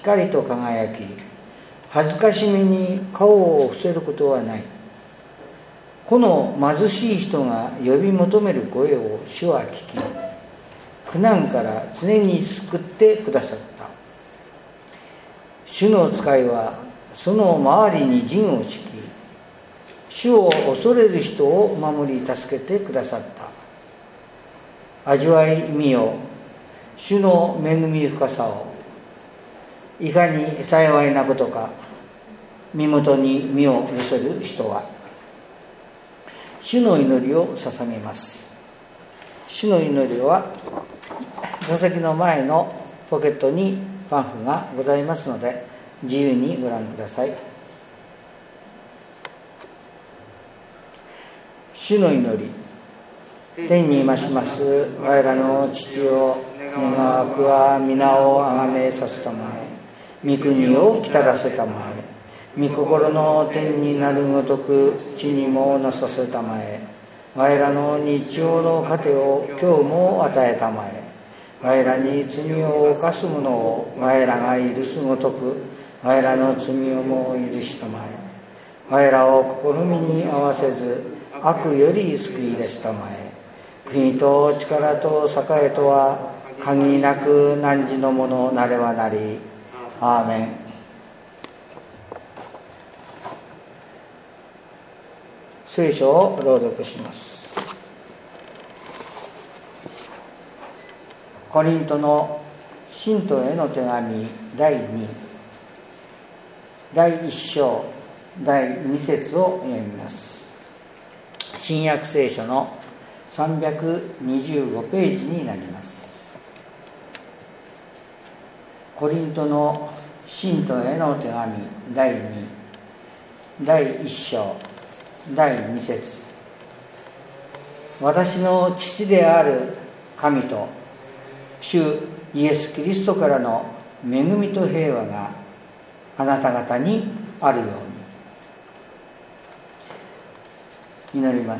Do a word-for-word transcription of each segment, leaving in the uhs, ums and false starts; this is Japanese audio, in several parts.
光と輝き、恥ずかしみに顔を伏せることはない。この貧しい人が呼び求める声を主は聞き、苦難から常に救ってくださった。主の使いはその周りに陣を敷き、主を恐れる人を守り助けてくださった。味わいみよ、主の恵み深さを。いかに幸いなことか、身元に身を寄せる人は。主の祈りを捧げます。主の祈りは座席の前のポケットにパンフがございますので、自由にご覧ください。主の祈り。天にまします我らの父よ、願わくは皆をあがめさせたまえ、御国を来たらせたまえ、御心の天になるごとく地にもなさせたまえ、我らの日曜の糧を今日も与えたまえ、我らに罪を犯す者を我らが許すごとく我らの罪をも許したまえ、我らを試みに合わせず悪より救い出したまえ、国と力と栄とは限りなく汝のものなればなり。アーメン。聖書を朗読します。コリントの信徒への手紙だいに、だいいっ章だいに節を読みます。新約聖書のさんびゃくにじゅうごページになります。コリントの信徒への手紙だいに、だいいっ章だいに節。私の父である神と主イエス・キリストからの恵みと平和があなた方にあるように。祈ります。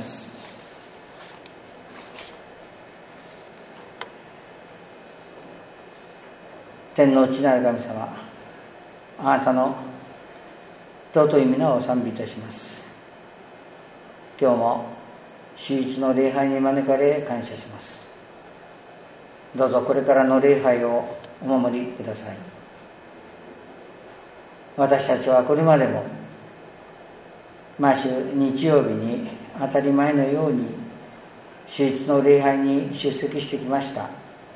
天の父なる神様、あなたの尊い皆を賛美いたします。今日も主日の礼拝に招かれ感謝します。どうぞこれからの礼拝をお守りください。私たちはこれまでも毎週日曜日に当たり前のように主日の礼拝に出席してきました。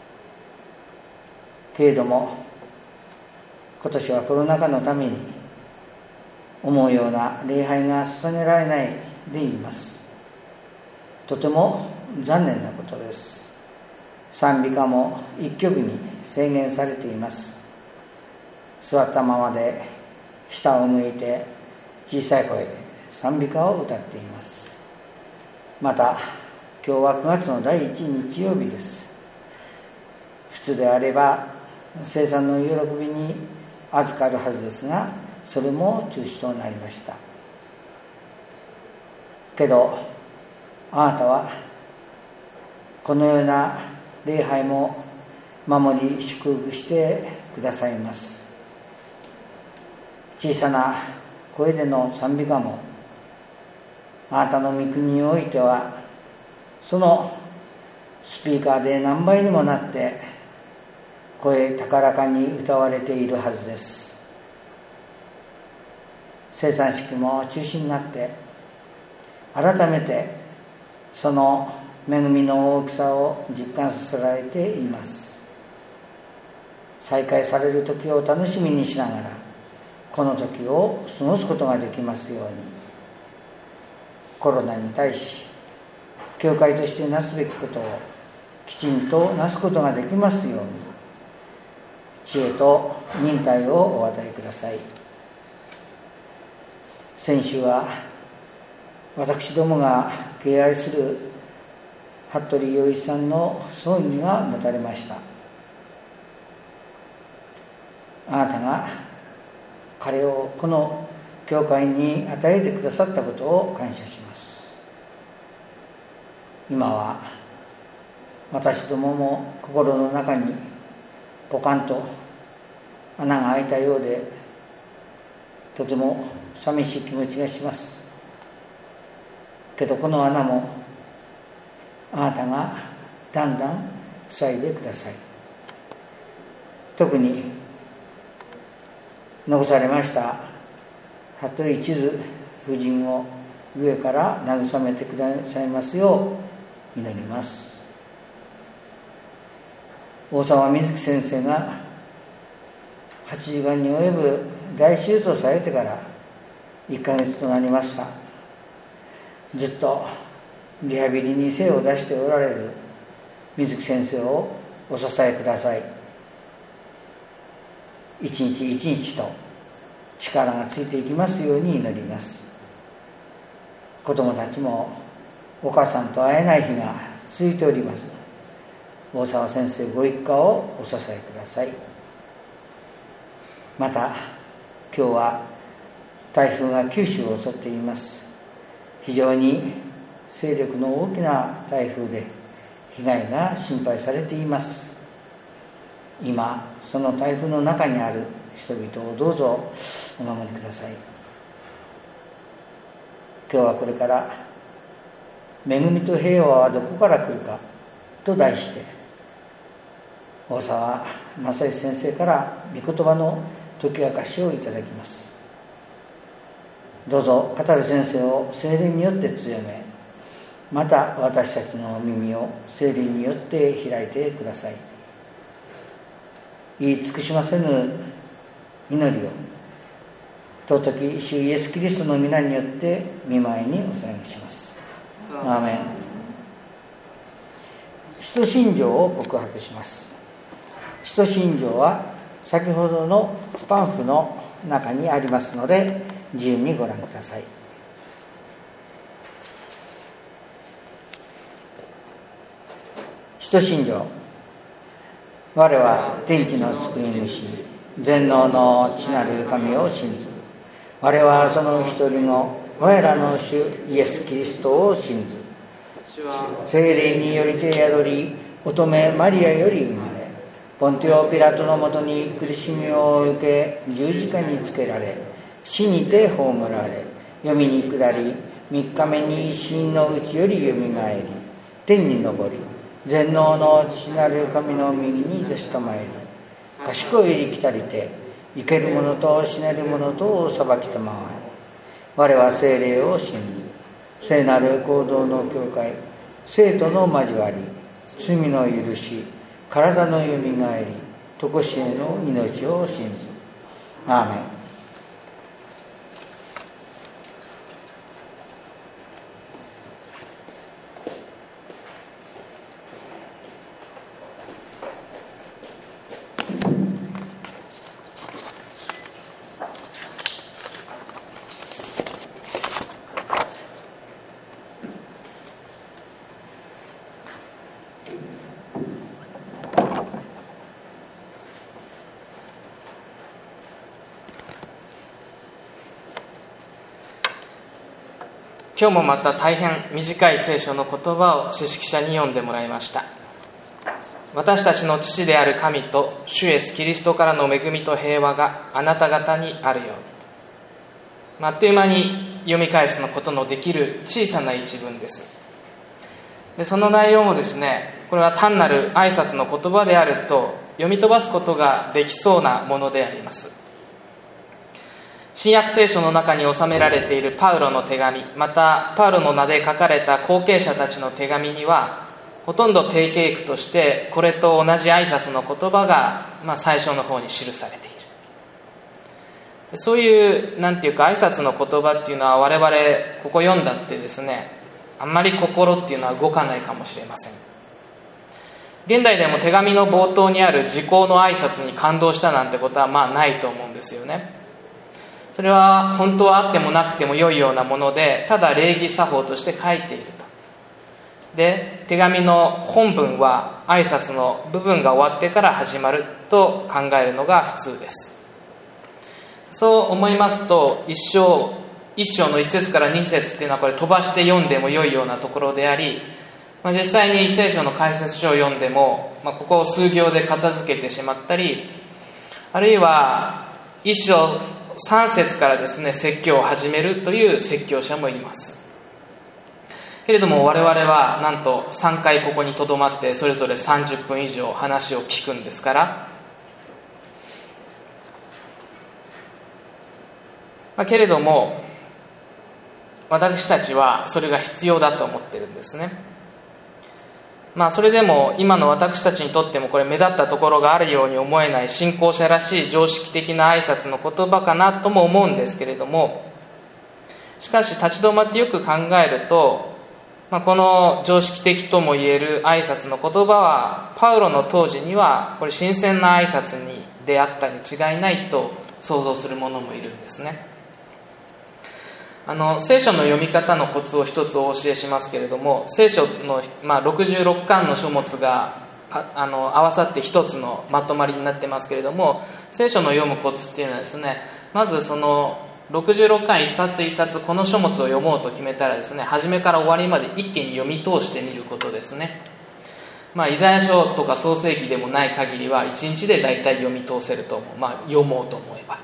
けれども今年はコロナ禍のために思うような礼拝が捧げられないでいます。とても残念なことです。賛美歌も一曲に制限されています。座ったままで下を向いて小さい声で賛美歌を歌っています。また今日はくがつのだいいち日曜日です。普通であれば聖餐の喜びに預かるはずですが、それも中止となりました。けどあなたはこのような礼拝も守り祝福してくださいます。小さな声での賛美歌もあなたの御国においてはそのスピーカーで何倍にもなって声高らかに歌われているはずです。聖餐式も中止になって改めてその恵みの大きさを実感させられています。再開される時を楽しみにしながらこの時を過ごすことができますように、コロナに対し教会としてなすべきことをきちんとなすことができますように知恵と忍耐をお与えください。先週は私どもが敬愛する服部陽一さんの葬儀が持たれました。あなたが彼をこの教会に与えてくださったことを感謝します。今は私どもも心の中にポカンと穴が開いたようでとても寂しい気持ちがします。けどこの穴もあなたがだんだん塞いでください。特に残されました服部千鶴夫人を上から慰めてくださいますよう祈ります。大沢瑞希先生がはちじかんに及ぶ大手術をされてからいっかげつとなりました。ずっとリハビリに精を出しておられる水木先生をお支えください。一日一日と力がついていきますように祈ります。子どもたちもお母さんと会えない日が続いております。大沢先生ご一家をお支えください。また今日は台風が九州を襲っています。非常に勢力の大きな台風で被害が心配されています。今その台風の中にある人々をどうぞお守りください。今日はこれから恵みと平和はどこから来るかと題して大沢正義先生から御言葉の解き明かしをいただきます。どうぞ語る先生を聖霊によって強め、また私たちの耳を聖霊によって開いてください。言い尽くしませぬ祈りを尊き主イエスキリストの皆によって御前にお捧げします。アーメン。使徒信条を告白します。使徒信条は先ほどのパンフの中にありますので自由にご覧ください。使徒信条。我は天地の作り主全能の父なる神を信ず。我はその一人の我らの主イエス・キリストを信ず。聖霊によりて宿り乙女マリアより生まれ、ポンティオ・ピラトのもとに苦しみを受け十字架につけられ、死にて葬られ、読みに下り三日目に死人のうちよりよみがえり、天に昇り全能の父なる神の右に座したまえり、賢いりきたりて生ける者と死ねる者とを裁きたまわり、我は聖霊を信ず、聖なる行動の教会、生徒の交わり、罪の許し、体のよみがえり、とこしえの命を信ず。アーメン。 今日もまた大変短い聖書の言葉を詩式者に読んでもらいました。私たちの父である神と主イエスキリストからの恵みと平和があなた方にあるように。あっという間に読み返すのことのできる小さな一文です。でその内容もですね、これは単なる挨拶の言葉であると読み飛ばすことができそうなものであります。新約聖書の中に収められているパウロの手紙、またパウロの名で書かれた後継者たちの手紙にはほとんど定型句としてこれと同じ挨拶の言葉が、まあ、最初の方に記されている。でそういうなんていうか挨拶の言葉っていうのは我々ここ読んだってですね、あんまり心っていうのは動かないかもしれません。現代でも手紙の冒頭にある時効の挨拶に感動したなんてことはまあないと思うんですよね。それは本当はあってもなくても良いようなもので、ただ礼儀作法として書いていると。で、手紙の本文は挨拶の部分が終わってから始まると考えるのが普通です。そう思いますと、一章一章の一節から二節っていうのはこれ飛ばして読んでも良いようなところであり、まあ、実際に聖書の解説書を読んでも、まあ、ここを数行で片付けてしまったり、 あるいは一章さん節からですね説教を始めるという説教者もいます。けれども我々はなんとさんかいここにとどまってそれぞれさんじゅっぷん以上話を聞くんですから、まあ、けれども私たちはそれが必要だと思ってるんですね。まあそれでも今の私たちにとってもこれ目立ったところがあるように思えない信仰者らしい常識的な挨拶の言葉かなとも思うんですけれども、しかし立ち止まってよく考えると、まあ、この常識的ともいえる挨拶の言葉はパウロの当時にはこれ新鮮な挨拶に出会ったに違いないと想像する者もいるんですね。あの聖書の読み方のコツを一つお教えしますけれども、聖書の、まあ、ろくじゅうろっかんの書物があの合わさって一つのまとまりになってますけれども、聖書の読むコツっていうのはですね、まずそのろくじゅうろっかん一冊一冊この書物を読もうと決めたらですね、初めから終わりまで一気に読み通してみることですね。まあ、イザヤ書とか創世記でもない限りは一日で大体読み通せると思う、まあ、読もうと思えば。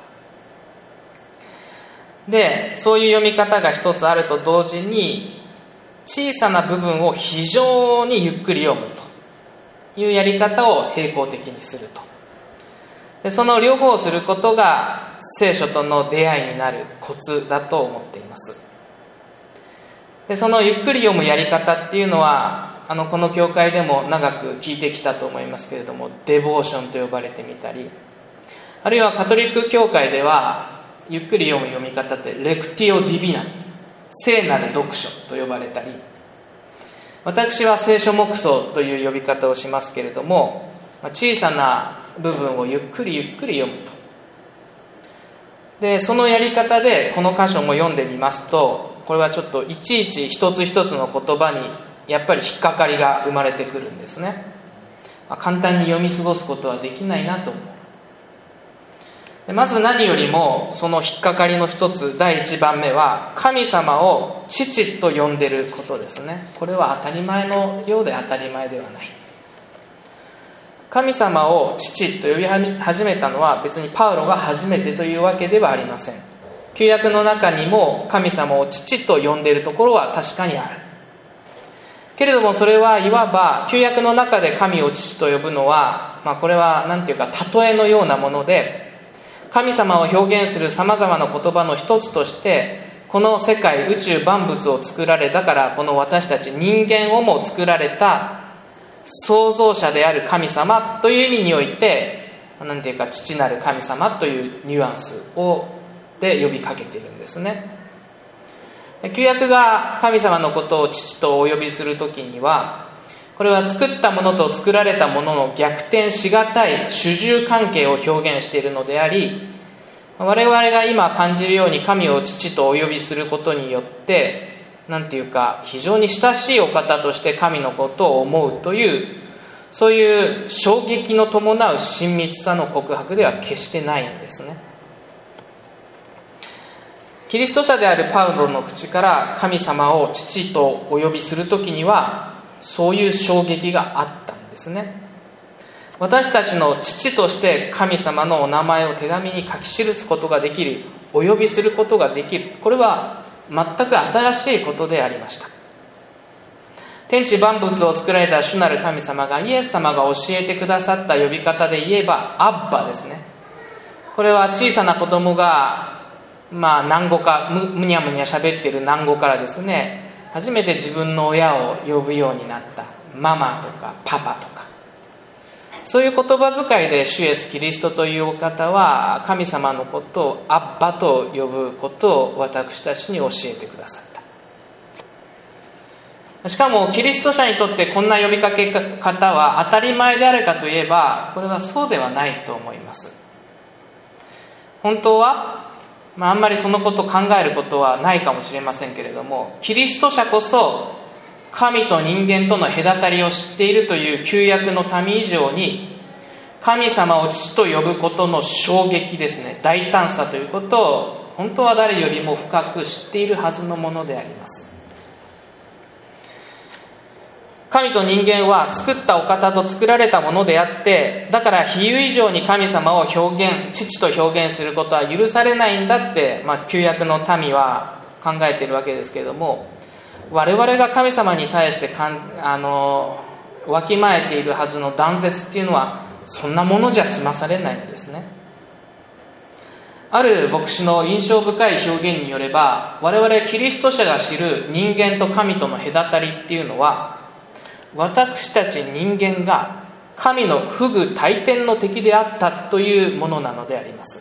でそういう読み方が一つあると同時に、小さな部分を非常にゆっくり読むというやり方を並行的にすると。でその両方をすることが聖書との出会いになるコツだと思っています。でそのゆっくり読むやり方っていうのはあのこの教会でも長く聞いてきたと思いますけれども、デボーションと呼ばれてみたり、あるいはカトリック教会ではゆっくり読む読み方ってレクティオ・ディビナ、聖なる読書と呼ばれたり、私は聖書黙想という呼び方をしますけれども、小さな部分をゆっくりゆっくり読むと。でそのやり方でこの箇所も読んでみますと、これはちょっといちいち一つ一つの言葉にやっぱり引っかかりが生まれてくるんですね。まあ、簡単に読み過ごすことはできないなと思う。まず何よりもその引っかかりの一つ、第一番目は神様を父と呼んでいることですね。これは当たり前のようで当たり前ではない。神様を父と呼び始めたのは別にパウロが初めてというわけではありません。旧約の中にも神様を父と呼んでいるところは確かにある。けれどもそれはいわば旧約の中で神を父と呼ぶのは、まあ、これは何ていうか例えのようなもので、神様を表現するさまざまな言葉の一つとして、この世界宇宙万物を作られ、だからこの私たち人間をも作られた創造者である神様という意味において、何ていうか父なる神様というニュアンスをで呼びかけているんですね。旧約が神様のことを父とお呼びするときには、これは作ったものと作られたものの逆転しがたい主従関係を表現しているのであり、我々が今感じるように神を父とお呼びすることによってなんていうか非常に親しいお方として神のことを思うという、そういう衝撃の伴う親密さの告白では決してないんですね。キリスト者であるパウロの口から神様を父とお呼びするときにはそういう衝撃があったんですね。私たちの父として神様のお名前を手紙に書き記すことができる、お呼びすることができる、これは全く新しいことでありました。天地万物を作られた主なる神様が、イエス様が教えてくださった呼び方で言えばアッバですね。これは小さな子供がまあ南語か む, むにゃむにゃ喋っている南語からですね、初めて自分の親を呼ぶようになったママとかパパとか、そういう言葉遣いで主イエスキリストというお方は神様のことをアッバと呼ぶことを私たちに教えてくださった。しかもキリスト者にとってこんな呼びかけ方は当たり前であるかといえば、これはそうではないと思います。本当はまあ、あんまりそのことを考えることはないかもしれませんけれども、キリスト者こそ神と人間との隔たりを知っているという旧約の民以上に、神様を父と呼ぶことの衝撃ですね、大胆さということを本当は誰よりも深く知っているはずのものであります。 神と人間は作ったお方と作られたものであって、だから比喩以上に神様を表現、父と表現することは許されないんだって、まあ、旧約の民は考えているわけですけれども、我々が神様に対してかんあのわきまえているはずの断絶っていうのはそんなものじゃ済まされないんですね。ある牧師の印象深い表現によれば、我々キリスト者が知る人間と神との隔たりっていうのは、私たち人間が神の不倶戴天の敵であったというものなのであります。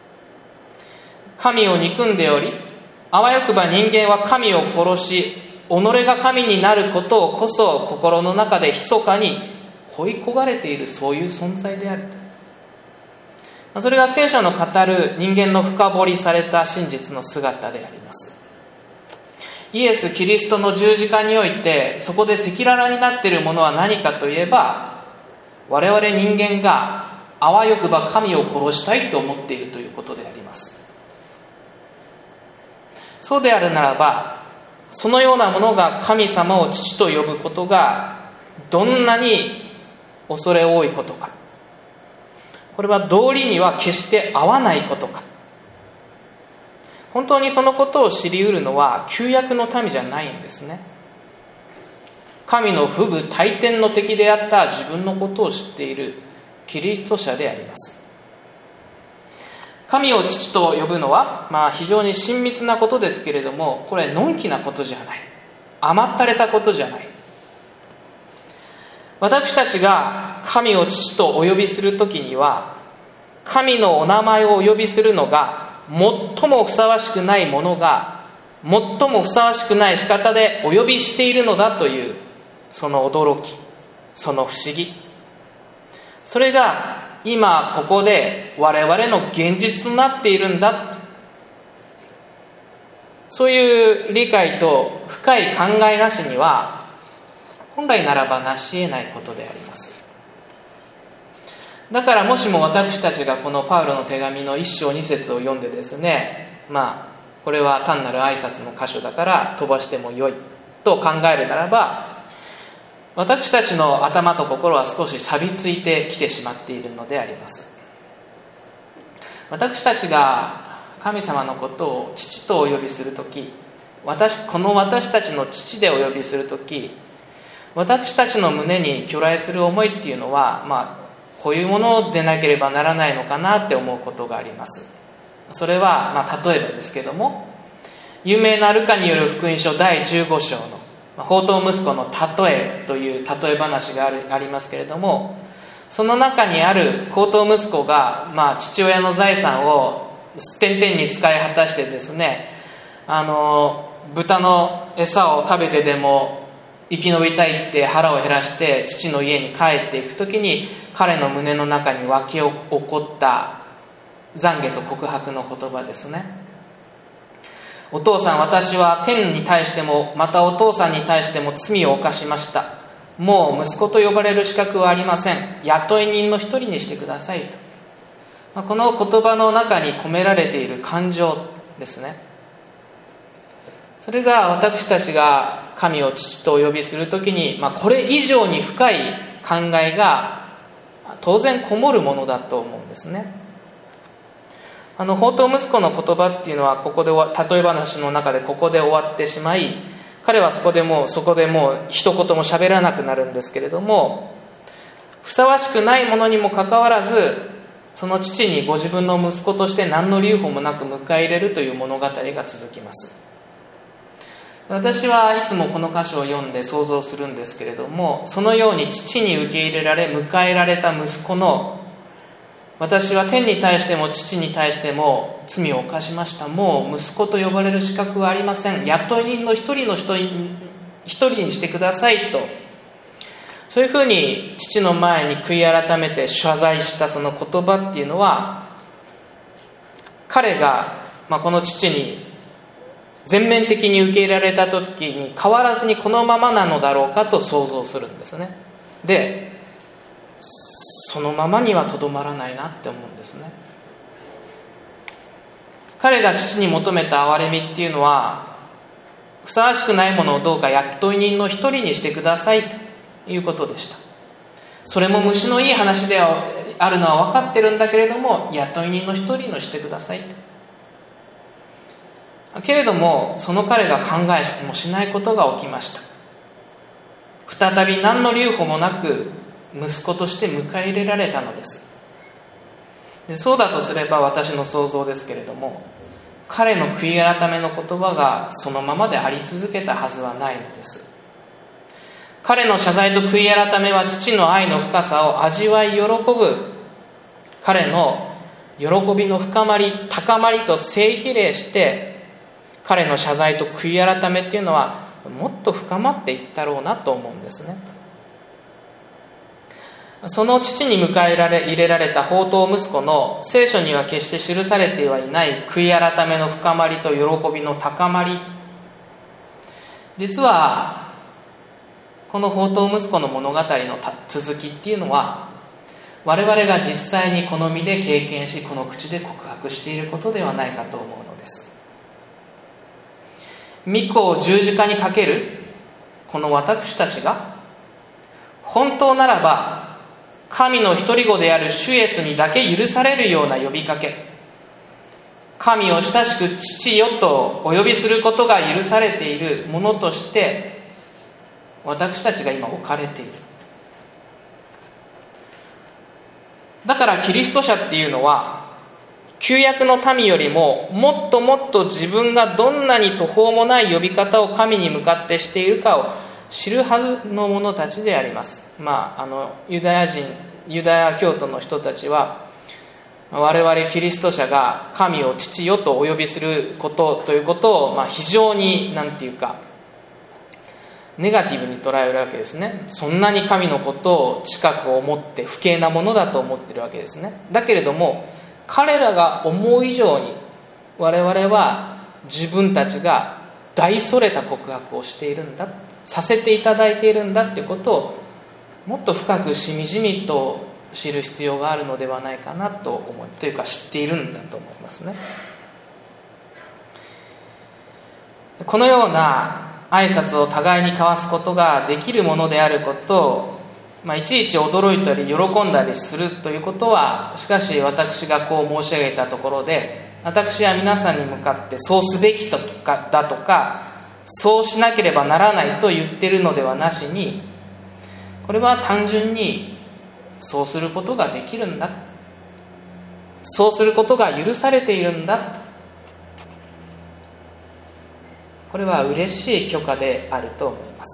神を憎んでおり、あわよくば人間は神を殺し、己が神になることをこそ心の中で密かに恋焦がれている、そういう存在である。それが聖書の語る人間の深掘りされた真実の姿であります。イエス・キリストの十字架において、そこで赤裸々になっているものは何かといえば、我々人間があわよくば神を殺したいと思っているということであります。そうであるならば、そのようなものが神様を父と呼ぶことがどんなに恐れ多いことか、これは道理には決して合わないことか。本当にそのことを知り得るのは旧約の民じゃないんですね。神の不倶戴天の敵であった自分のことを知っているキリスト者であります。神を父と呼ぶのは、まあ、非常に親密なことですけれども、これのんきなことじゃない、甘ったれたことじゃない。私たちが神を父とお呼びするときには、神のお名前をお呼びするのが最もふさわしくないものが最もふさわしくない仕方でお呼びしているのだという、その驚き、その不思議、それが今ここで我々の現実となっているんだ。そういう理解と深い考えなしには本来ならばなし得ないことであります。だからもしも私たちがこのパウロの手紙の一章二節を読んでですね、まあこれは単なる挨拶の箇所だから飛ばしてもよいと考えるならば、私たちの頭と心は少し錆びついてきてしまっているのであります。私たちが神様のことを父とお呼びするとき、私この私たちの父でお呼びするとき、私たちの胸に去来する思いっていうのは、まあこういうものでなければならないのかなって思うことがあります。それは、まあ、例えばですけども、有名なルカによる福音書だいじゅうご章の放蕩息子の例えという例え話があるありますけれども、その中にある放蕩息子が、まあ、父親の財産を点々に使い果たしてですね、あの豚の餌を食べてでも生き延びたいって腹を減らして父の家に帰っていくときに、彼の胸の中に湧き起こった懺悔と告白の言葉ですね。お父さん、私は天に対してもまたお父さんに対しても罪を犯しました。もう息子と呼ばれる資格はありません。雇い人の一人にしてくださいと、まあ、この言葉の中に込められている感情ですね。それが私たちが神を父とお呼びするときに、まあ、これ以上に深い考えが当然こもるものだと思うんですね。あの放蕩息子の言葉っていうのはここで例え話の中でここで終わってしまい、彼はそこでもうそこでもう一言も喋らなくなるんですけれども、ふさわしくないものにもかかわらず、その父にご自分の息子として何の留保もなく迎え入れるという物語が続きます。私はいつもこの箇所を読んで想像するんですけれども、そのように父に受け入れられ迎えられた息子の、私は天に対しても父に対しても罪を犯しました。もう息子と呼ばれる資格はありません。雇い人の一人の人に一人にしてくださいと、そういうふうに父の前に悔い改めて謝罪したその言葉っていうのは、彼が、まあ、この父に全面的に受け入れられた時に変わらずにこのままなのだろうかと想像するんですね。で、そのままにはとどまらないなって思うんですね。彼が父に求めた憐れみっていうのは、 ふさわしくないものをどうか雇い人の一人にしてくださいということでした。それも虫のいい話であるのは分かってるんだけれども、雇い人の一人にしてくださいと。けれどもその彼が考えもしないことが起きました。再び何の留保もなく息子として迎え入れられたのです。でそうだとすれば、私の想像ですけれども、彼の悔い改めの言葉がそのままであり続けたはずはないのです。彼の謝罪と悔い改めは父の愛の深さを味わい喜ぶ彼の喜びの深まり高まりと正比例して、彼の謝罪と悔い改めっていうのはもっと深まっていったろうなと思うんですね。その父に迎え入れられた放蕩息子の聖書には決して記されてはいない悔い改めの深まりと喜びの高まり、実はこの放蕩息子の物語の続きっていうのは、我々が実際にこの身で経験し、この口で告白していることではないかと思うのです。御子を十字架にかけるこの私たちが、本当ならば神の一人子である主イエスにだけ許されるような呼びかけ、神を親しく父よとお呼びすることが許されているものとして私たちが今置かれている。だからキリスト者っていうのは、旧約の民よりももっともっと自分がどんなに途方もない呼び方を神に向かってしているかを知るはずの者たちであります。まあ、あのユダヤ人ユダヤ教徒の人たちは、我々キリスト者が神を父よとお呼びすることということを、まあ、非常になんていうかネガティブに捉えるわけですね。そんなに神のことを近く思って不敬なものだと思っているわけですね。だけれども彼らが思う以上に我々は自分たちが大それた告白をしているんだ、させていただいているんだということをもっと深くしみじみと知る必要があるのではないかなと思い、というか知っているんだと思いますね。このような挨拶を互いに交わすことができるものであることを、まあ、いちいち驚いたり喜んだりするということは、しかし私がこう申し上げたところで、私は皆さんに向かってそうすべきとかだとか、そうしなければならないと言っているのではなしに、これは単純にそうすることができるんだ、そうすることが許されているんだ、これは嬉しい許可であると思います。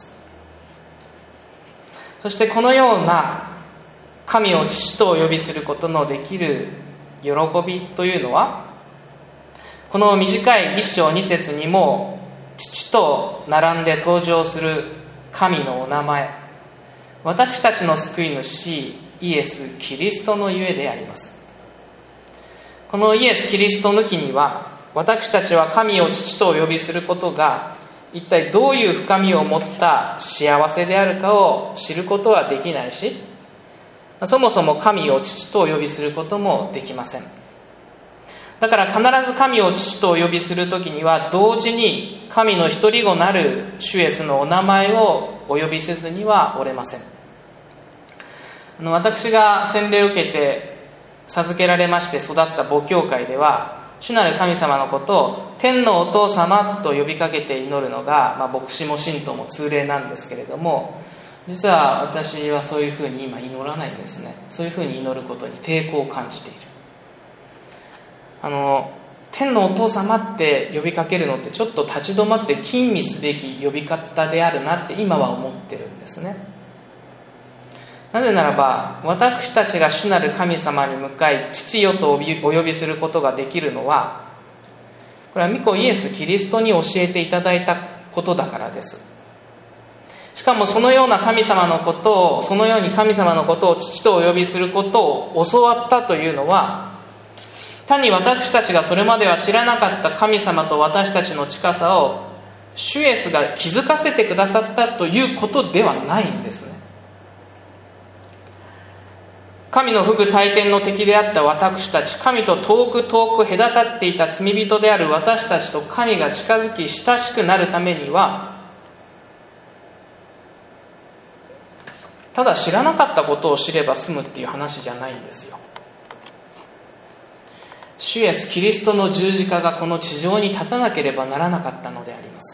そしてこのような神を父とお呼びすることのできる喜びというのは、この短い一章二節にも父と並んで登場する神のお名前、私たちの救い主イエス・キリストのゆえであります。このイエス・キリスト抜きには、私たちは神を父とお呼びすることが一体どういう深みを持った幸せであるかを知ることはできないし、そもそも神を父とお呼びすることもできません。だから必ず神を父とお呼びするときには、同時に神の一人子なる主イエスのお名前をお呼びせずにはおれません。あの私が洗礼を受けて授けられまして育った母教会では、主なる神様のことを天のお父様と呼びかけて祈るのが、まあ、牧師も信徒も通例なんですけれども、実は私はそういうふうに今祈らないんですね。そういうふうに祈ることに抵抗を感じている。あの天のお父様って呼びかけるのってちょっと立ち止まって吟味すべき呼び方であるなって今は思ってるんですね。なぜならば、私たちが主なる神様に向かい父よとお呼びすることができるのは、これは御子イエス・キリストに教えていただいたことだからです。しかもそのような神様のことを、そのように神様のことを父とお呼びすることを教わったというのは、単に私たちがそれまでは知らなかった神様と私たちの近さを主イエスが気づかせてくださったということではないんですね。 神の不倶戴天の敵であった私たち、神と遠く遠く隔たっていた罪人である私たちと神が近づき親しくなるためには、ただ知らなかったことを知れば済むっていう話じゃないんですよ。主イエスキリストの十字架がこの地上に立たなければならなかったのであります。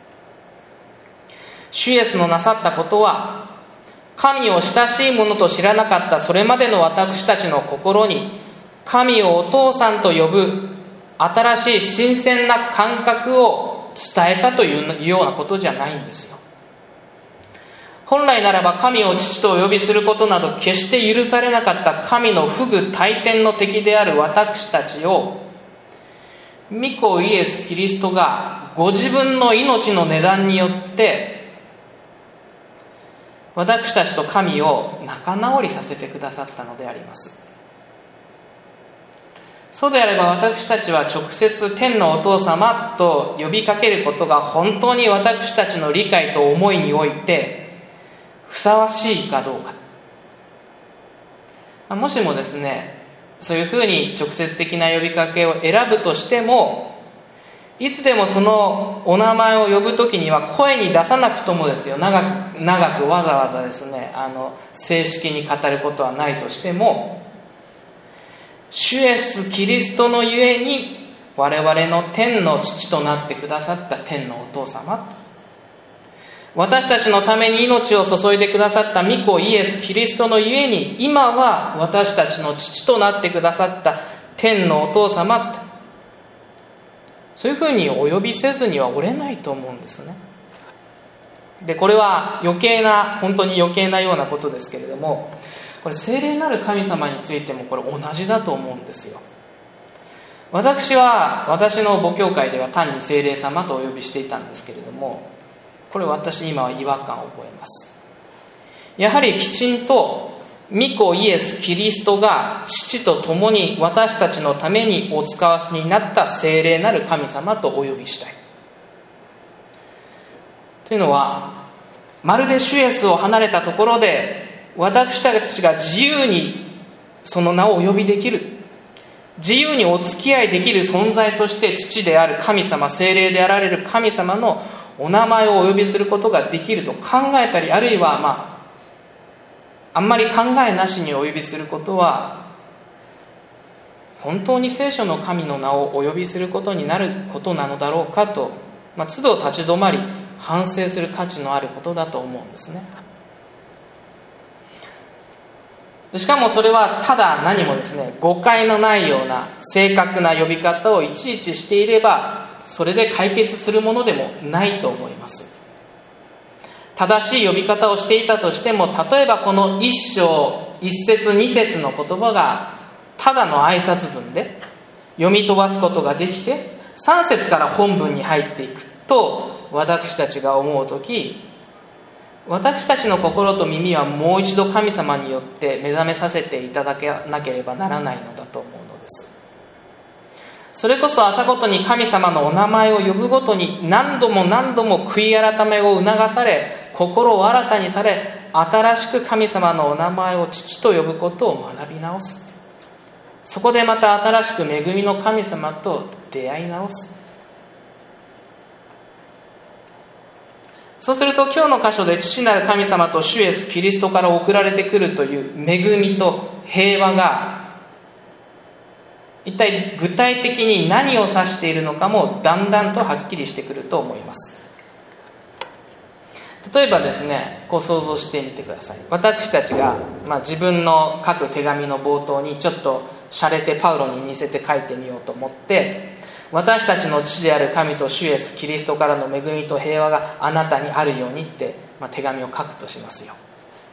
主イエスのなさったことは、神を親しいものと知らなかったそれまでの私たちの心に、神をお父さんと呼ぶ新しい新鮮な感覚を伝えたというようなことじゃないんですよ。本来ならば神を父とお呼びすることなど決して許されなかった神の不倶戴天の敵である私たちを、御子イエス・キリストがご自分の命の値段によって私たちと神を仲直りさせてくださったのであります。そうであれば私たちは直接天のお父様と呼びかけることが本当に私たちの理解と思いにおいてふさわしいかどうか。もしもですね、そういうふうに直接的な呼びかけを選ぶとしても、いつでもそのお名前を呼ぶときには声に出さなくともですよ、長く長くわざわざですね、あの正式に語ることはないとしても、主イエスキリストのゆえに我々の天の父となってくださった天のお父様、私たちのために命を注いでくださった御子イエスキリストのゆえに、今は私たちの父となってくださった天のお父様、そういうふうにお呼びせずにはおれないと思うんですね。で、これは余計な、本当に余計なようなことですけれども、これ聖霊なる神様についてもこれ同じだと思うんですよ。私は私の母教会では単に聖霊様とお呼びしていたんですけれども、これ私今は違和感を覚えます。やはりきちんと御子イエス・キリストが父と共に私たちのためにお使わしになった聖霊なる神様とお呼びしたい。というのは、まるで主イエスを離れたところで私たちが自由にその名をお呼びできる、自由にお付き合いできる存在として父である神様、聖霊であられる神様のお名前をお呼びすることができると考えたり、あるいはまああんまり考えなしにお呼びすることは、本当に聖書の神の名をお呼びすることになることなのだろうかと、まあ、都度立ち止まり反省する価値のあることだと思うんですね。しかもそれはただ何もですね、誤解のないような正確な呼び方をいちいちしていればそれで解決するものでもないと思います。正しい呼び方をしていたとしても、例えばこの一章一節二節の言葉がただの挨拶文で読み飛ばすことができて、三節から本文に入っていくと私たちが思うとき、私たちの心と耳はもう一度神様によって目覚めさせていただけなければならないのだと思うのです。それこそ朝ごとに神様のお名前を呼ぶごとに何度も何度も悔い改めを促され、心を新たにされ、新しく神様のお名前を父と呼ぶことを学び直す。そこでまた新しく恵みの神様と出会い直す。そうすると今日の箇所で父なる神様と主イエスキリストから送られてくるという恵みと平和が一体具体的に何を指しているのかもだんだんとはっきりしてくると思います。例えばですね、こう想像してみてください。私たちが、まあ、自分の書く手紙の冒頭にちょっと洒落てパウロに似せて書いてみようと思って、私たちの父である神と主イエスキリストからの恵みと平和があなたにあるようにって、まあ、手紙を書くとしますよ。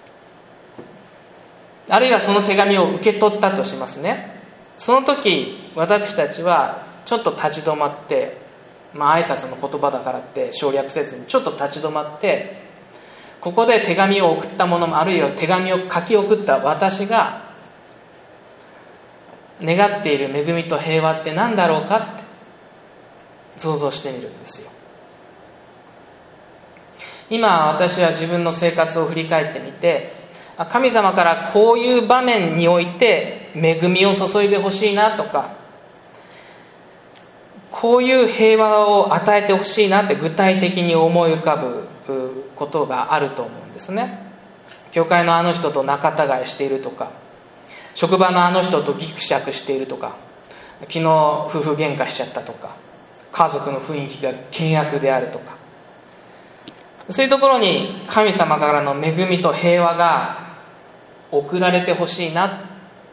あるいはその手紙を受け取ったとしますね。その時私たちはちょっと立ち止まって、まあ挨拶の言葉だからって省略せずにちょっと立ち止まって、ここで手紙を送った者も、あるいは手紙を書き送った私が願っている恵みと平和って何だろうかって想像してみるんですよ。今私は自分の生活を振り返ってみて、 神様からこういう場面において恵みを注いでほしいなとか、こういう平和を与えてほしいなって具体的に思い浮かぶことがあると思うんですね。教会のあの人と仲違いしているとか、職場のあの人とギクシャクしているとか、昨日夫婦喧嘩しちゃったとか、家族の雰囲気が険悪であるとか、そういうところに神様からの恵みと平和が送られてほしいな。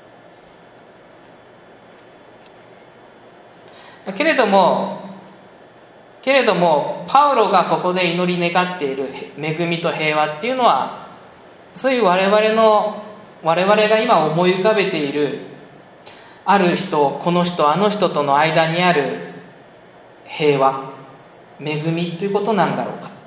けれどもけれどもパウロがここで祈り願っている恵みと平和っていうのは、そういう我々の我々が今思い浮かべているある人、この人、あの人との間にある平和、恵みということなんだろうか。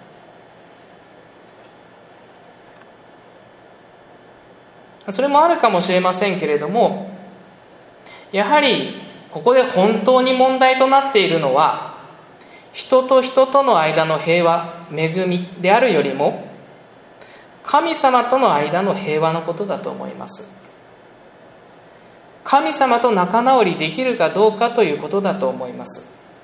それもあるかもしれませんけれども、やはりここで本当に問題となっているのは、人と人との間の平和、恵みであるよりも、神様との間の平和のことだと思います。神様と仲直りできるかどうかということだと思います。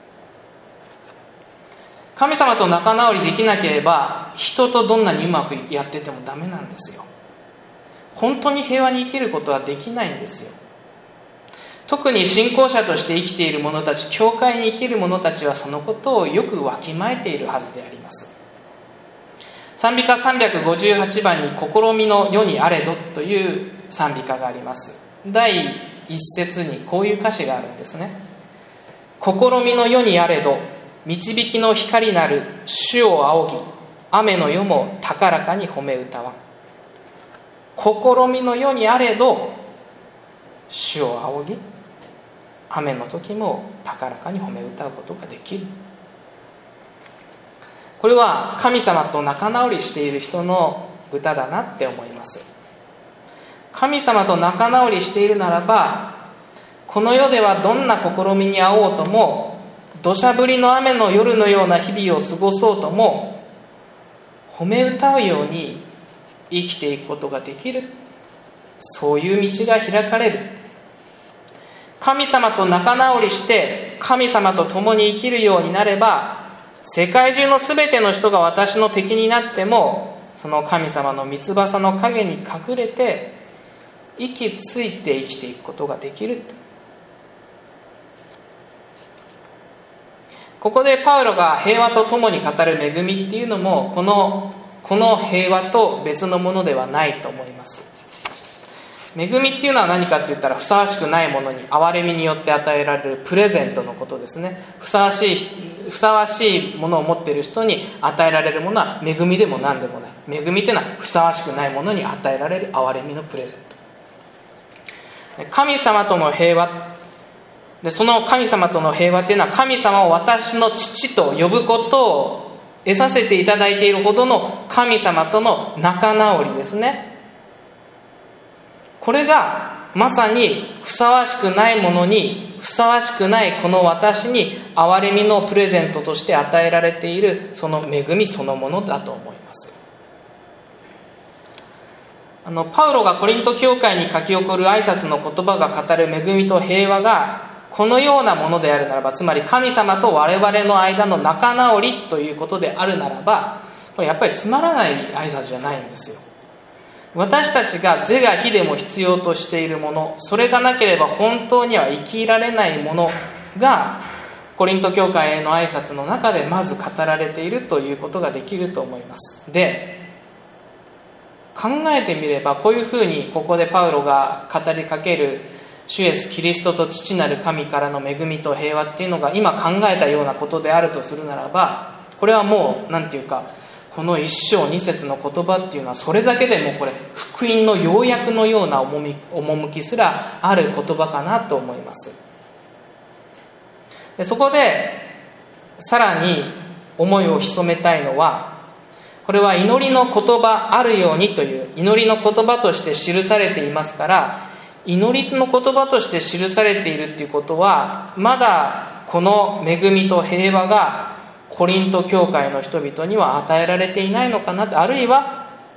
神様と仲直りできなければ、人とどんなにうまくやっててもダメなんですよ。本当に平和に生きることはできないんですよ。特に信仰者として生きている者たち、教会に生きる者たちはそのことをよくわきまえているはずであります。賛美歌さんびゃくごじゅうはちばんに試みの世にあれどという賛美歌があります。だいいっ節にこういう歌詞があるんですね。試みの世にあれど、導きの光なる主を仰ぎ、雨の世も高らかに褒め歌わん。試みの世にあれど、主を仰ぎ、雨の時も高らかに褒め歌うことができる。これは神様と仲直りしている人の歌だなって思います。神様と仲直りしているならば、この世ではどんな試みに遭おうとも、土砂降りの雨の夜のような日々を過ごそうとも、褒め歌うように生きていくことができる。そういう道が開かれる。神様と仲直りして神様と共に生きるようになれば、世界中のすべての人が私の敵になっても、その神様の御翼の陰に隠れて息ついて生きていくことができる。ここでパウロが平和と共に語る恵みっていうのも、このこの平和と別のものではないと思います。恵みっていうのは何かって言ったら、ふさわしくないものに憐れみによって与えられるプレゼントのことですね。ふさわしいふさわしいものを持っている人に与えられるものは恵みでも何でもない。恵みっていうのはふさわしくないものに与えられる憐れみのプレゼント。神様との平和で、その神様との平和っていうのは、神様を私の父と呼ぶことを得させていただいているほどの神様との仲直りですね。これがまさにふさわしくないものに、ふさわしくないこの私に憐れみのプレゼントとして与えられている、その恵みそのものだと思います。あのパウロがコリント教会に書き起こる挨拶の言葉が語る恵みと平和がこのようなものであるならば、つまり神様と我々の間の仲直りということであるならば、これやっぱりつまらない挨拶じゃないんですよ。私たちが是が非でも必要としているもの、それがなければ本当には生きられないものがコリント教会への挨拶の中でまず語られているということができると思います。で、考えてみれば、こういうふうにここでパウロが語りかける主イエスキリストと父なる神からの恵みと平和っていうのが今考えたようなことであるとするならば、これはもうなんていうか、この一章二節の言葉っていうのは、それだけでもこれ福音の要約のような趣すらある言葉かなと思います。でそこでさらに思いを潜めたいのは、これは祈りの言葉あるようにという祈りの言葉として記されていますから、祈りの言葉として記されているっていうことは、まだこの恵みと平和がコリント教会の人々には与えられていないのかなと、あるいは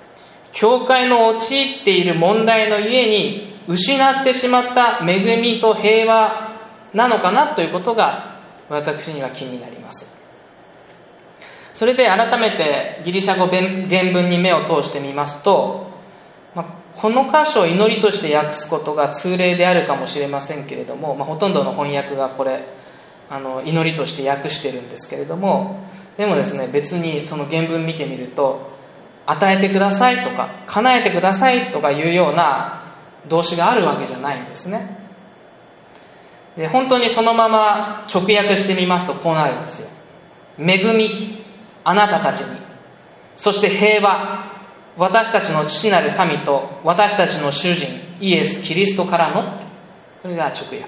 教会の陥っている問題のゆえに失ってしまった恵みと平和なのかなということが私には気になります。それで改めてギリシャ語原文に目を通してみますと、まあ、この箇所を祈りとして訳すことが通例であるかもしれませんけれども、まあ、ほとんどの翻訳がこれあの祈りとして訳してるんですけれども、でもですね、別にその原文見てみると与えてくださいとか叶えてくださいとかいうような動詞があるわけじゃないんですね。で、本当にそのまま直訳してみますとこうなるんですよ。恵み、あなたたちに、そして平和、私たちの父なる神と私たちの主人イエス・キリストからの、これが直訳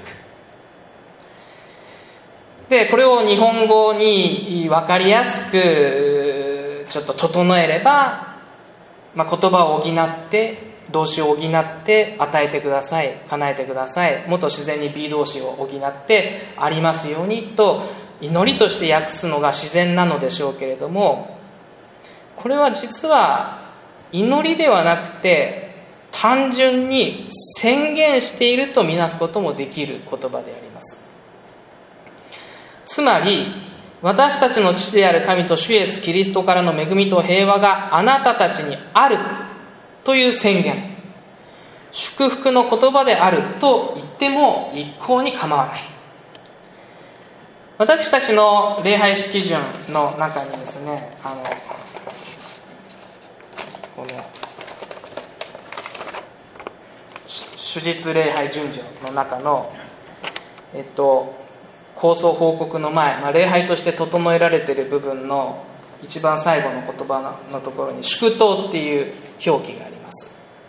で、これを日本語に分かりやすくちょっと整えれば、まあ、言葉を補って動詞を補って与えてください、叶えてください、もっと自然に B 動詞を補ってありますようにと祈りとして訳すのが自然なのでしょうけれども、これは実は祈りではなくて単純に宣言しているとみなすこともできる言葉であります。つまり私たちの父である神と主イエスキリストからの恵みと平和があなたたちにあるという宣言、祝福の言葉であると言っても一向に構わない。私たちの礼拝式準の中にですね、あのこの主日礼拝順序の中のえっと構想報告の前、まあ、礼拝として整えられている部分の一番最後の言葉のところに祝祷っていう表記があります。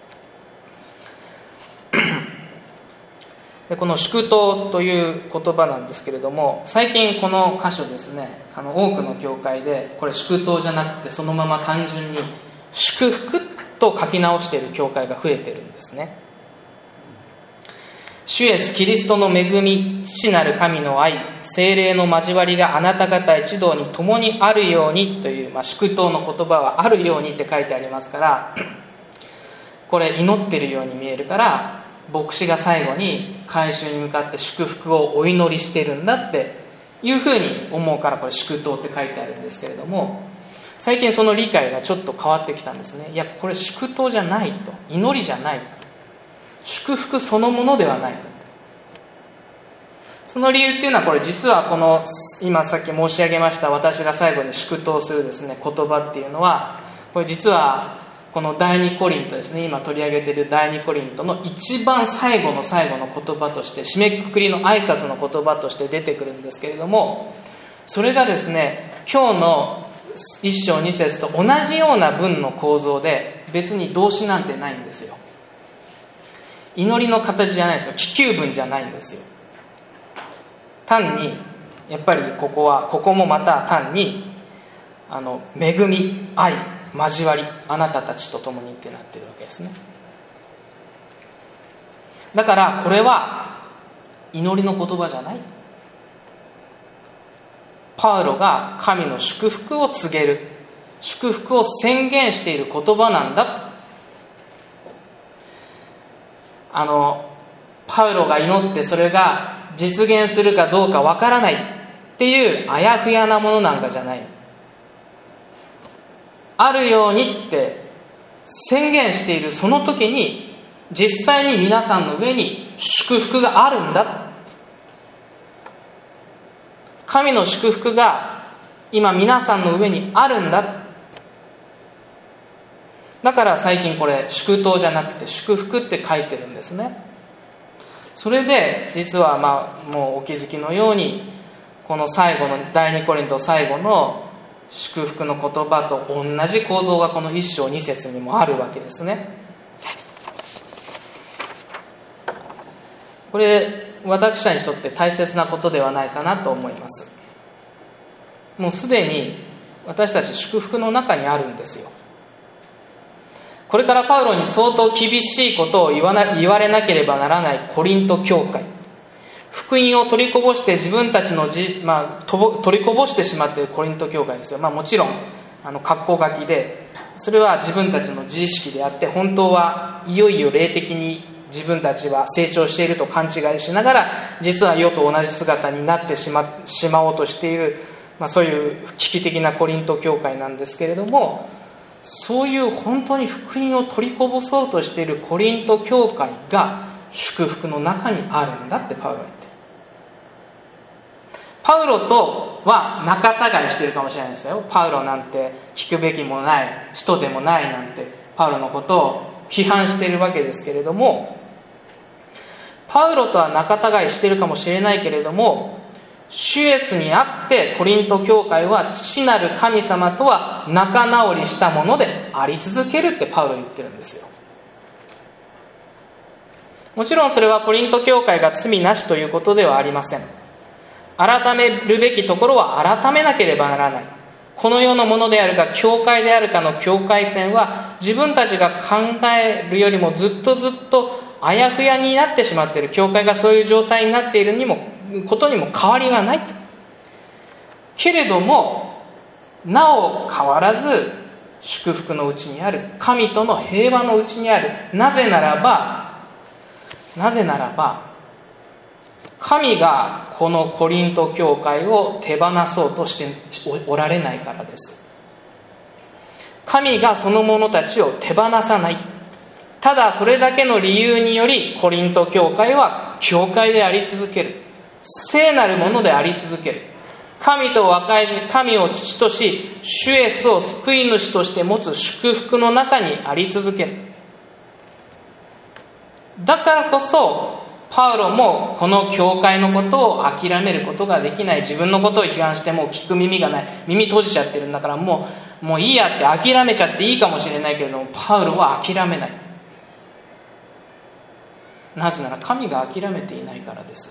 で、この祝祷という言葉なんですけれども、最近この箇所ですね、あの多くの教会でこれ祝祷じゃなくてそのまま単純に祝福と書き直している教会が増えてるんですね。主イエスキリストの恵み、父なる神の愛、聖霊の交わりがあなた方一同に共にあるようにという、まあ、祝祷の言葉はあるようにって書いてありますから、これ祈ってるように見えるから、牧師が最後に改宗に向かって祝福をお祈りしてるんだっていうふうに思うから、これ祝祷って書いてあるんですけれども、最近その理解がちょっと変わってきたんですね。いや、これ祝祷じゃないと、祈りじゃないと、祝福そのものではないと。その理由っていうのは、これ実はこの今さっき申し上げました私が最後に祝祷するですね言葉っていうのは、これ実はこの第二コリントですね、今取り上げている第二コリントの一番最後の最後の言葉として、締めくくりの挨拶の言葉として出てくるんですけれども、それがですね今日の一章二節と同じような文の構造で、別に動詞なんてないんですよ。祈りの形じゃないですよ。希求文じゃないんですよ。単にやっぱりここはここもまた単にあの恵み、愛、交わり、あなたたちと共にってなってるわけですね。だからこれは祈りの言葉じゃない。パウロが神の祝福を告げる、祝福を宣言している言葉なんだと。あのパウロが祈ってそれが実現するかどうかわからないっていうあやふやなものなんかじゃない。あるようにって宣言しているその時に、実際に皆さんの上に祝福があるんだ。神の祝福が今皆さんの上にあるんだ。だから最近これ祝祷じゃなくて祝福って書いてるんですね。それで実はまあもうお気づきのように、この最後の第二コリント最後の祝福の言葉と同じ構造がこの一章二節にもあるわけですね。これ私たちにとって大切なことではないかなと思います。もうすでに私たち祝福の中にあるんですよ。これからパウロに相当厳しいことを言わな、言われなければならないコリント教会、福音を取りこぼして自分たちのじ、まあ、取りこぼしてしまっているコリント教会ですよ。まあ、もちろんあの括弧書きでそれは自分たちの自意識であって、本当はいよいよ霊的に自分たちは成長していると勘違いしながら、実は世と同じ姿になってし ま, しまおうとしている、まあ、そういう危機的なコリント教会なんですけれども、そういう本当に福音を取りこぼそうとしているコリント教会が祝福の中にあるんだってパウロは言ってる。パウロとは仲違いしているかもしれないですよ。パウロなんて聞くべきもない人でもないなんてパウロのことを批判しているわけですけれども、パウロとは仲違いしているかもしれないけれども、主イエスにあってコリント教会は父なる神様とは仲直りしたものであり続けるってパウロ言ってるんですよ。もちろんそれはコリント教会が罪なしということではありません。改めるべきところは改めなければならない。この世のものであるか教会であるかの境界線は自分たちが考えるよりもずっとずっとあやふやになってしまっている。教会がそういう状態になっているにもことにも変わりはない。けれどもなお変わらず祝福のうちにある、神との平和のうちにある。なぜならばなぜならば神がこのコリント教会を手放そうとしておられないからです。神がその者たちを手放さない。ただそれだけの理由によりコリント教会は教会であり続ける。聖なるものであり続ける。神と和解し、神を父とし、主イエスを救い主として持つ祝福の中にあり続ける。だからこそパウロもこの教会のことを諦めることができない。自分のことを批判しても聞く耳がない。耳閉じちゃってるんだからもう、もういいやって諦めちゃっていいかもしれないけれども、パウロは諦めない。なぜなら神が諦めていないからです。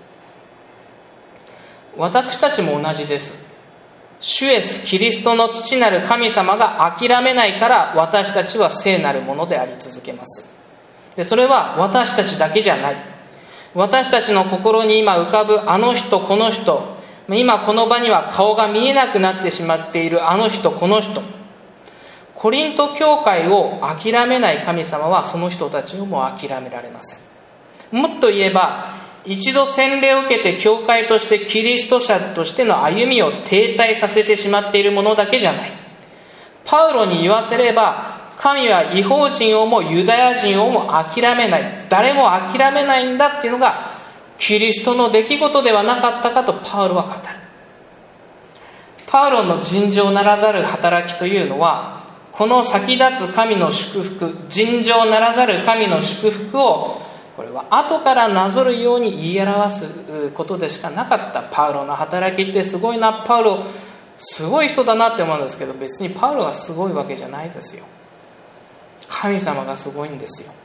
私たちも同じです。主イエスキリストの父なる神様が諦めないから私たちは聖なるものであり続けます。で、それは私たちだけじゃない。私たちの心に今浮かぶあの人この人、今この場には顔が見えなくなってしまっているあの人この人、コリント教会を諦めない神様はその人たちをもう諦められません。もっと言えば、一度洗礼を受けて教会としてキリスト者としての歩みを停滞させてしまっているものだけじゃない。パウロに言わせれば、神は異邦人をもユダヤ人をも諦めない、誰も諦めないんだっていうのがキリストの出来事ではなかったかとパウロは語る。パウロの尋常ならざる働きというのは、この先立つ神の祝福、尋常ならざる神の祝福を、これは後からなぞるように言い表すことでしかなかった。パウロの働きってすごいな、パウロすごい人だなって思うんですけど、別にパウロがすごいわけじゃないですよ。神様がすごいんですよ。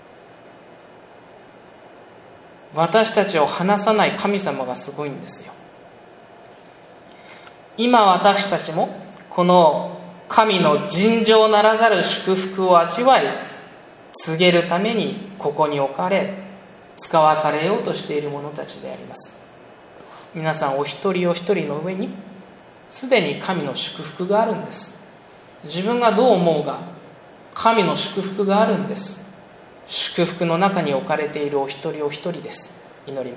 私たちを離さない神様がすごいんですよ。今私たちもこの神の尋常ならざる祝福を味わい告げるためにここに置かれ使わされようとしている者たちであります。皆さんお一人お一人の上にすでに神の祝福があるんです。自分がどう思うが神の祝福があるんです。祝福の中に置かれているお一人お一人です。祈ります。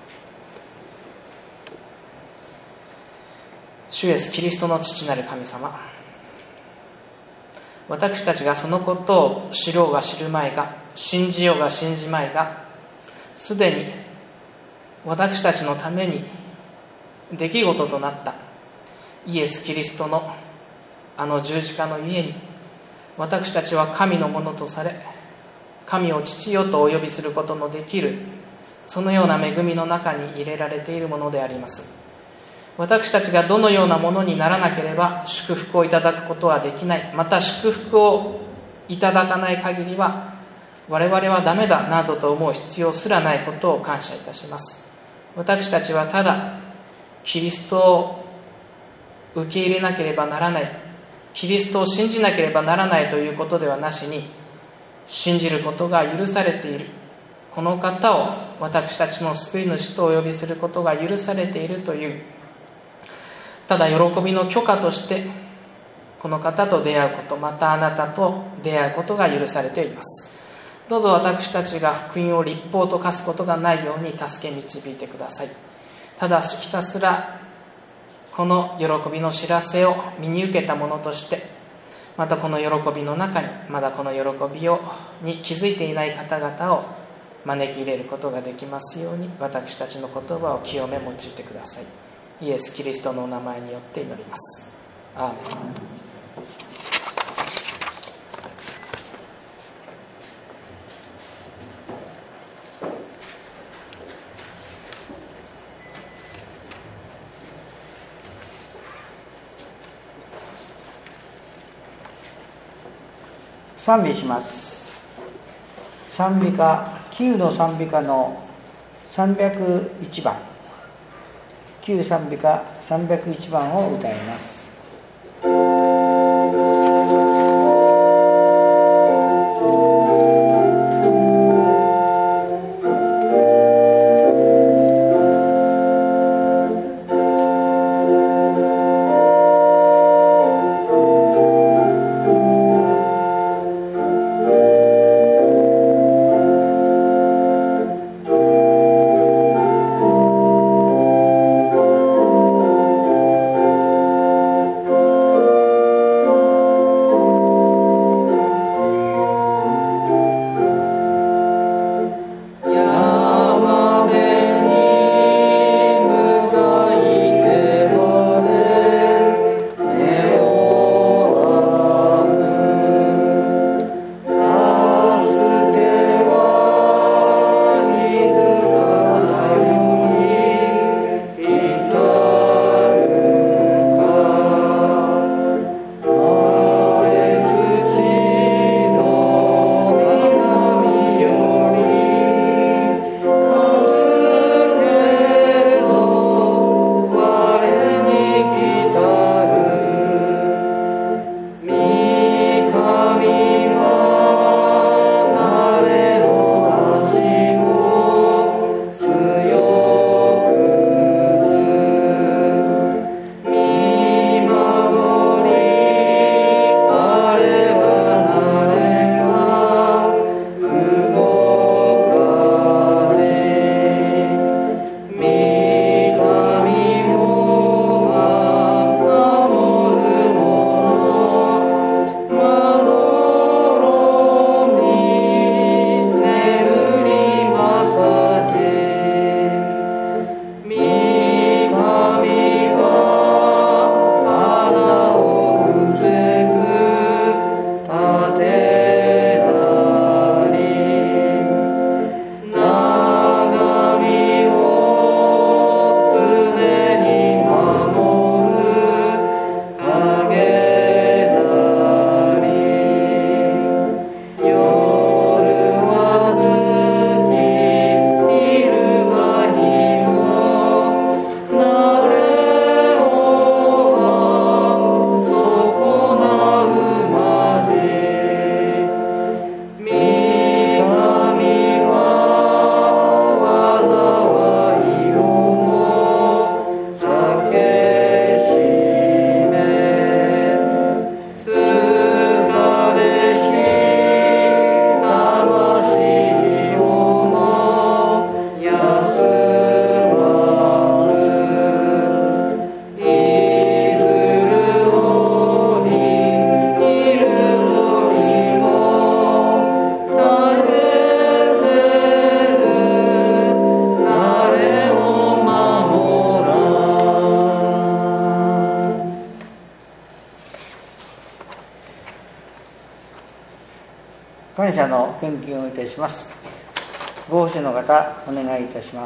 主イエスキリストの父なる神様、私たちがそのことを知ろうが知るまいが、信じようが信じまいが、すでに私たちのために出来事となったイエス・キリストのあの十字架の家に、私たちは神のものとされ、神を父よとお呼びすることのできる、そのような恵みの中に入れられているものであります。私たちがどのようなものにならなければ祝福をいただくことはできない。また祝福をいただかない限りは我々はダメだなどと思う必要すらないことを感謝いたします。私たちはただキリストを受け入れなければならない、キリストを信じなければならないということではなしに、信じることが許されている、この方を私たちの救い主とお呼びすることが許されているという、ただ喜びの許可としてこの方と出会うこと、またあなたと出会うことが許されています。どうぞ私たちが福音を立法と化すことがないように助け導いてください。ただひたすらこの喜びの知らせを身に受けたものとして、またこの喜びの中にまだこの喜びをに気づいていない方々を招き入れることができますように、私たちの言葉を清め用いてください。イエス・キリストのお名前によって祈ります。アーメン。 賛美します。賛美歌きゅうの賛美歌のさんびゃくいちばん、きゅう賛美歌さんびゃくいちばんを歌います。感謝の献金をいたします。ご奉仕の方、お願いいたします。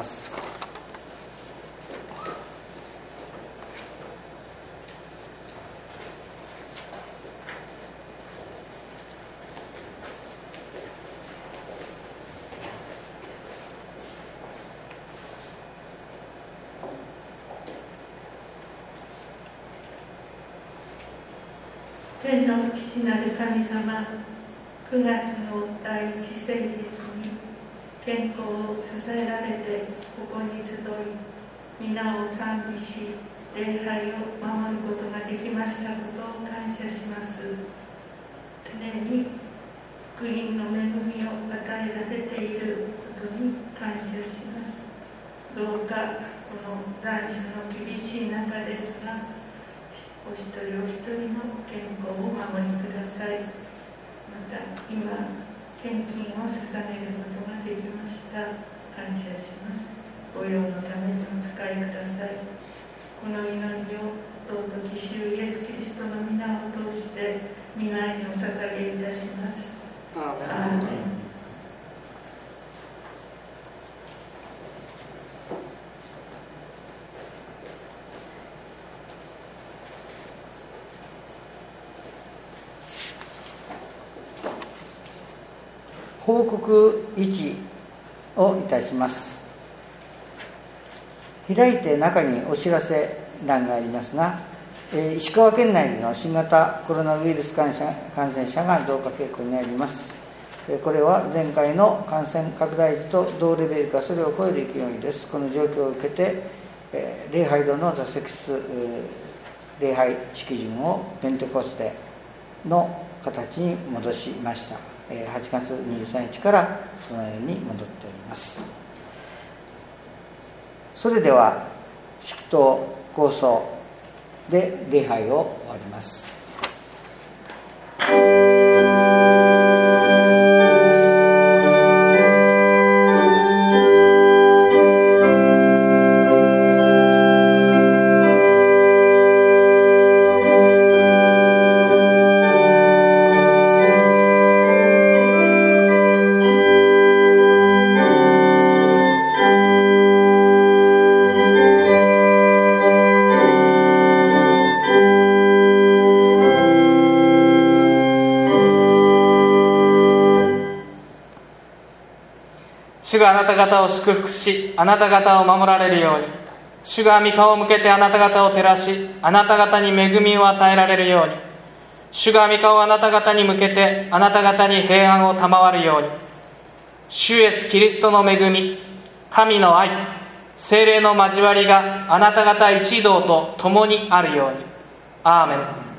天の父なる神様、くがつの第一聖日に健康を支えられてここに集い、皆を賛美し礼拝を守ることができましたことを感謝します。常に福音の恵みを与えられていることに感謝します。どうかこの残暑の厳しい中ですが、お一人お一人の健康をお守りください。また今献金を捧げることができました。感謝します。御用のためにお使いください。この祈りを尊き主イエスキリストの皆を通して御前にお捧げいたします。アーメン。 報告いちをいたします。開いて中にお知らせ欄がありますが、石川県内での新型コロナウイルス感染者が増加傾向にあります。これは前回の感染拡大時と同レベルかそれを超える勢いです。この状況を受けて礼拝堂の座席数礼拝式順をペンテコステの形に戻しました。はちがつにじゅうさんにちからそのように戻っております。それでは祝祷構想で礼拝を終わります。 主があなた方を祝福し、あなた方を守られるように。主が御顔を向けてあなた方を照らし、あなた方に恵みを与えられるように。主が御顔をあなた方に向けてあなた方に平安を賜るように。主イエスキリストの恵み、神の愛、聖霊の交わりがあなた方一同と共にあるように。アーメン。